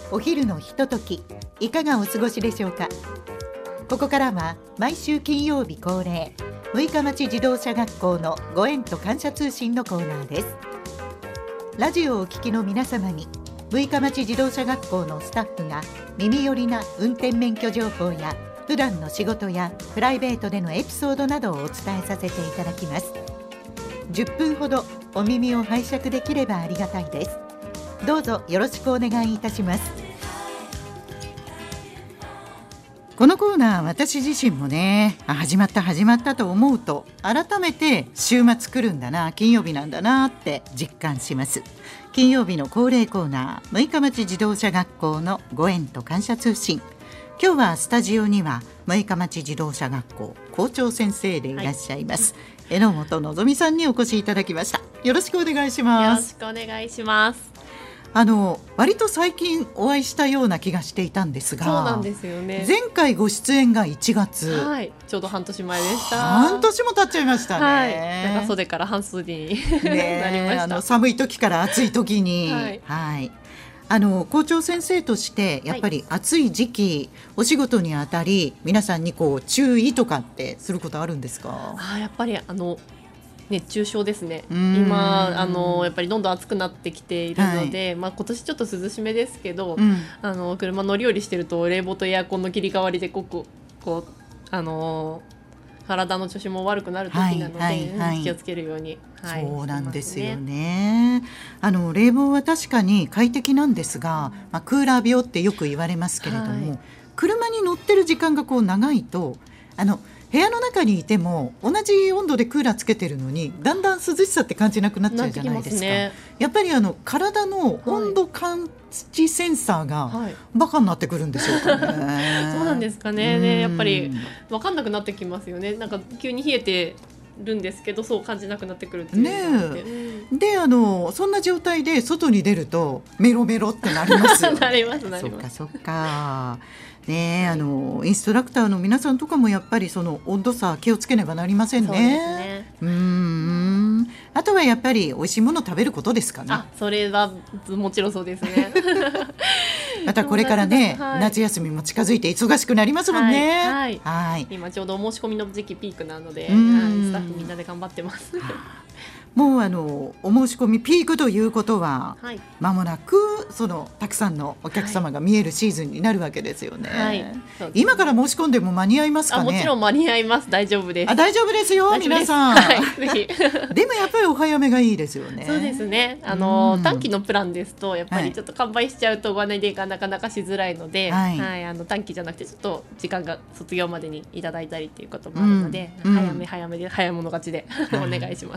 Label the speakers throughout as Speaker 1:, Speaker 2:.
Speaker 1: お昼のひととき、いかがお過ごしでしょうか。ここからは毎週金曜日恒例、六日町自動車学校のご縁と感謝通信のコーナーです。ラジオをお聞きの皆様に、六日町自動車学校のスタッフが耳寄りな運転免許情報や普段の仕事やプライベートでのエピソードなどをお伝えさせていただきます。10分ほどお耳を拝借できればありがたいです。どうぞよろしくお願いいたします。このコーナー、私自身もね、始まったと思うと、改めて週末来るんだな、金曜日なんだなって実感します。金曜日の恒例コーナー、六日町自動車学校のご縁と感謝通信。今日はスタジオには六日町自動車学校校長先生でいらっしゃいます、榎本のぞみさんにお越しいただきました。よろしくお願いします。
Speaker 2: よろしくお願いします。
Speaker 1: 割と最近お会いしたような気がしていたんですが。
Speaker 2: そうなんですよね。
Speaker 1: 前回ご出演が1月、
Speaker 2: はい、ちょうど半年前でした。
Speaker 1: 半年も経っちゃいましたね、
Speaker 2: はい、長袖から半袖になりました。
Speaker 1: 寒い時から暑い時に、はい校長先生としてやっぱり暑い時期、お仕事にあたり皆さんに注意とかってすることあるんですか？
Speaker 2: やっぱり熱中症ですね。今やっぱりどんどん暑くなってきているので、今年ちょっと涼しめですけど、車乗り降りしてると冷房とエアコンの切り替わりで体の調子も悪くなる時なので、気をつけるように、
Speaker 1: そうなんですよね。冷房は確かに快適なんですが、クーラー病ってよく言われますけれども、車に乗ってる時間が長いと部屋の中にいても同じ温度でクーラーつけてるのにだんだん涼しさって感じなくなっちゃうじゃないですか。やっぱり体の温度感知センサーがバカになってくるんでしょうかね。
Speaker 2: そうなんですかね。やっぱり分かんなくなってきますよね。なんか急に冷えてるんですけど、そう感じなくなってくるっていうの
Speaker 1: で、そんな状態で外に出るとメロメロってなりますよね。
Speaker 2: なります。
Speaker 1: そっかね。インストラクターの皆さんとかもやっぱりその温度差気をつけねばなりませんね。
Speaker 2: そうですね。
Speaker 1: あとはやっぱり美味しいものを食べることですかね。
Speaker 2: それはもちろんそうですね。
Speaker 1: またこれからね、夏休みも近づいて忙しくなりますもんね。
Speaker 2: 今ちょうどお申し込みの時期ピークなので、スタッフみんなで頑張ってます。
Speaker 1: もうお申し込みピークということは、間もなくたくさんのお客様が見えるシーズンになるわけですよね。今から申し込んでも間に合いますかね？
Speaker 2: もちろん間に合います。大丈夫です。
Speaker 1: 大丈夫ですよ、皆さん。
Speaker 2: ぜひ。
Speaker 1: でもやっぱりお早めがいいですよね。
Speaker 2: そうですね。短期のプランですとやっぱりちょっと完売しちゃうとご案内がなかなかしづらいので、短期じゃなくてちょっと時間が卒業までにいただいたりっていうこともあるので、早めで早物勝ちでお願いします。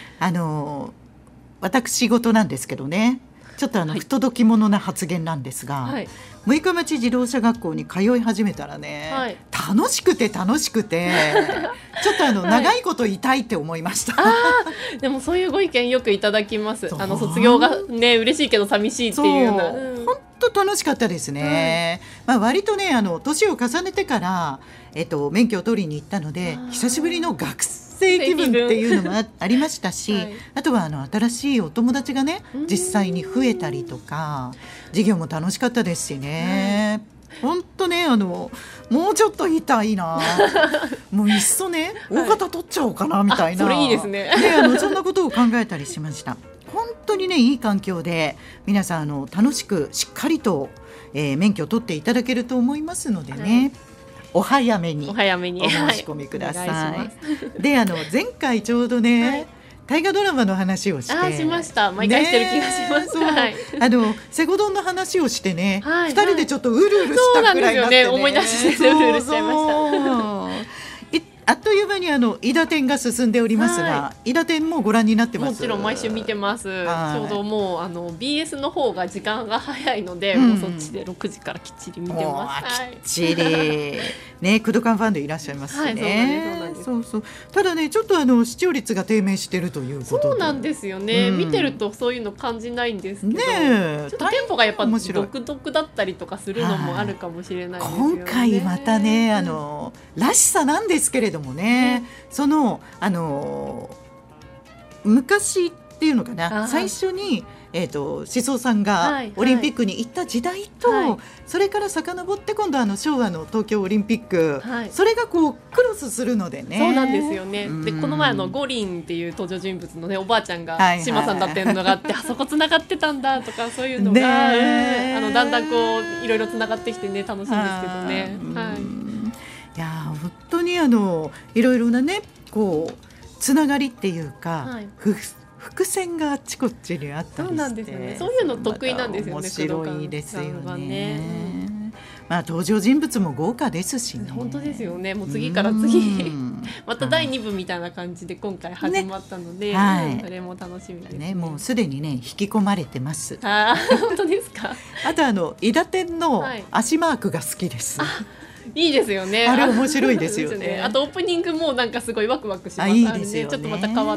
Speaker 1: 私事なんですけどね、ちょっと不届き者な発言なんですが、六日町自動車学校に通い始めたらね、楽しくてちょっと長いこといたいって思いました。
Speaker 2: でもそういうご意見よくいただきます。卒業がね、嬉しいけど寂しいっていうような。
Speaker 1: 本当楽しかったですね。割とね、年を重ねてから、免許を取りに行ったので、久しぶりの学生気分っていうのもありましたし、あとは新しいお友達がね、実際に増えたりとか、授業も楽しかったですしね。本当ね、もうちょっといたいな。もういっそね、大型取っちゃおうかなみたいな。
Speaker 2: それいいですね。
Speaker 1: そんなことを考えたりしました。本当にね、いい環境で皆さん楽しくしっかりと、免許を取っていただけると思いますのでね、お早めにお申し込みください。で、前回ちょうどね、大河ドラマの話をして
Speaker 2: しました。毎回してる気がします。
Speaker 1: セゴドンの話をしてね、2人でちょっとうるうるしたくらいになってね、
Speaker 2: 思い出してうるうるしちゃいました。
Speaker 1: あっという間に伊達天が進んでおりますが、伊達天もご覧になってます？
Speaker 2: もちろん毎週見てます。ちょうどもうBS の方が時間が早いので、もうそっちで6時からきっちり見てます。
Speaker 1: きっちりね、クドカンファンでいらっしゃいますしね。ただね、ちょっと視聴率が低迷してるということで。
Speaker 2: そうなんですよね。見てるとそういうの感じないんですけど、ちょっとテンポがやっぱ独特だったりとかするのもあるかもしれないですよね。
Speaker 1: 今回またね、らしさなんですけれどもね、昔っていうのかな、最初に思想さんがオリンピックに行った時代と、それから遡って今度昭和の東京オリンピック、それがこうクロスするのでね。
Speaker 2: そうなんですよね。でこの前五輪っていう登場人物のねおばあちゃんが島さんだっていうのがあって、あそこつながってたんだとかそういうのが、だんだんこういろいろつながってきてね楽しいんですけどね。
Speaker 1: いや本当にいろいろなねこうつながりっていうか、伏線があっちこっちにあったりして、そうなんですよね。
Speaker 2: そういうの得意なんですよね。
Speaker 1: 面白いですよね。登場人物も豪華ですしね。
Speaker 2: 本当ですよね。もう次から次また第2部みたいな感じで今回始まったので、それも楽しみですね。
Speaker 1: もうすでにね引き込まれてます。
Speaker 2: 本当ですか。
Speaker 1: あと伊達天の足マークが好きです。
Speaker 2: いいですよね。
Speaker 1: あれ面白いですよね。
Speaker 2: あとオープニングもなんかすごいワクワクします。
Speaker 1: いいですよね。
Speaker 2: ちょっとまた変わって。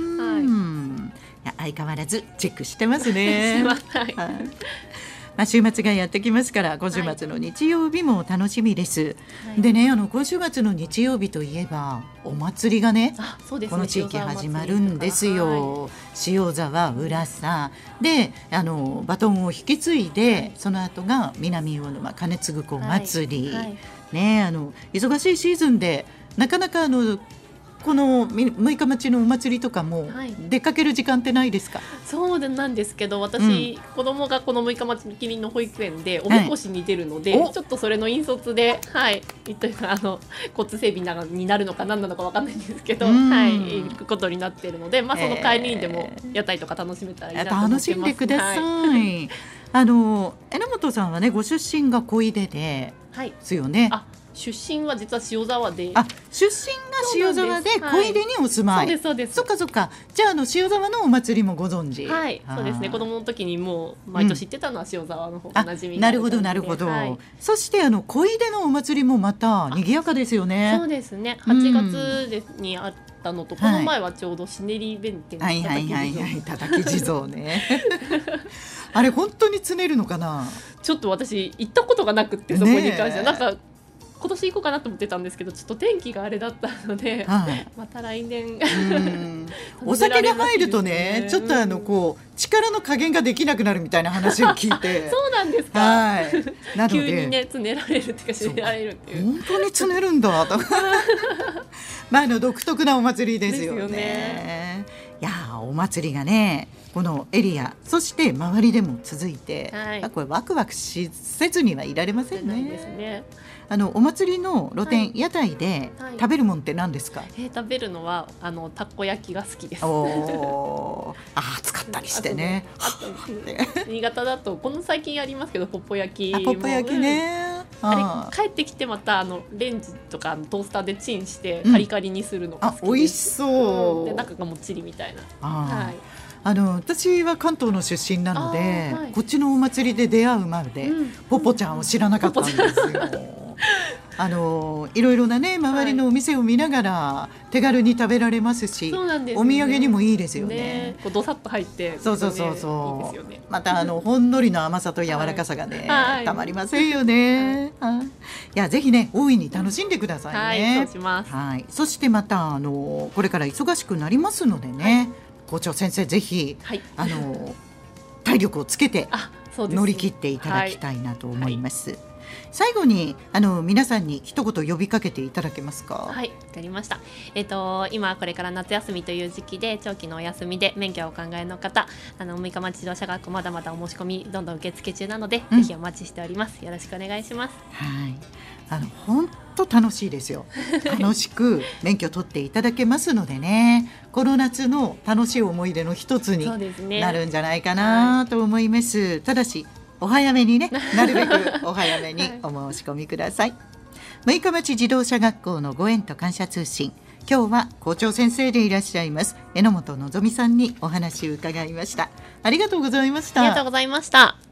Speaker 1: 相変わらずチェックしてますね。週末がやってきますから今週末の日曜日も楽しみです。でね今週末の日曜日といえばお祭りがね、この地域始まるんですよ。塩沢浦佐でバトンを引き継いで、その後が南魚沼金継子祭り、ね忙しいシーズンでなかなかこの六日町のお祭りとかも出かける時間ってないですか？
Speaker 2: そうなんですけど私、子供がこの六日町キリンの保育園でおみこしに出るので、ちょっとそれの引率でというか交通整備になるのか何なのか分かんないんですけど、行くことになっているので、その帰りにでも屋台とか楽しめたらいいなと思ってます。
Speaker 1: 楽しんでください。榎本さんはねご出身が小出ですよね。
Speaker 2: 出身は実は塩沢で、
Speaker 1: 出身が塩沢で小出にお住まい。
Speaker 2: そうです。
Speaker 1: そっかそっか。じゃあ塩沢のお祭りもご存知。
Speaker 2: そうですね。子供の時にもう毎年行ってたのは塩沢の方が馴染みが
Speaker 1: なるほどなるほど。そして小出のお祭りもまた賑やかですよね。
Speaker 2: そうですね。8月にあったのと、この前はちょうどシネリー弁天の
Speaker 1: 叩き地蔵ね。あれ本当につねるのかな。
Speaker 2: ちょっと私行ったことがなくって、そこに関してなんか今年行こうかなと思ってたんですけど、ちょっと天気があれだったので、また来年
Speaker 1: お酒が入るとね、ちょっとこう力の加減ができなくなるみたいな話を聞いて
Speaker 2: そうなんですか。なので急にねつねられるっていうかしねられるっていう、
Speaker 1: 本当につねるんだと独特なお祭りですよね。いやお祭りがねこのエリアそして周りでも続いて、これワクワクせずにはいられませんね。お祭りの露店、屋台で食べるもんって何ですか？
Speaker 2: 食べるのはたこ焼きが好きです。
Speaker 1: 暑かったりしてね。
Speaker 2: 新潟だとこの最近ありますけどポッポ焼き。
Speaker 1: ポッポ焼きね。
Speaker 2: 帰ってきてまたレンジとかトースターでチンしてカリカリにするのが好きです。
Speaker 1: 美味しそう。
Speaker 2: で中がもっちりみたいな。
Speaker 1: 私は関東の出身なので、こっちのお祭りで出会うまで、ポポちゃんを知らなかったんですよ。いろいろなね周りのお店を見ながら手軽に食べられますし、お土産にもいいですよね。
Speaker 2: どさっと入って
Speaker 1: そうまたほんのりの甘さと柔らかさがね、たまりませんよね。いやぜひね大いに楽しんでくださいね。
Speaker 2: そうします。
Speaker 1: そしてまたこれから忙しくなりますのでね、校長先生ぜひ体力をつけて乗り切っていただきたいなと思います。最後に皆さんに一言呼びかけていただけますか？
Speaker 2: わかりました。今これから夏休みという時期で長期のお休みで免許をお考えの方、六日町自動車学校まだまだお申し込みどんどん受付中なので、ぜひお待ちしております。よろしくお願いします。
Speaker 1: 本当楽しいですよ。楽しく免許取っていただけますのでね、この夏の楽しい思い出の一つになるんじゃないかなと思います。ただしお早めにね、なるべくお早めにお申し込みください。六日町自動車学校のご縁と感謝通信、今日は校長先生でいらっしゃいます榎本のぞみさんにお話を伺いました。ありがとうございました。
Speaker 2: ありがとうございました。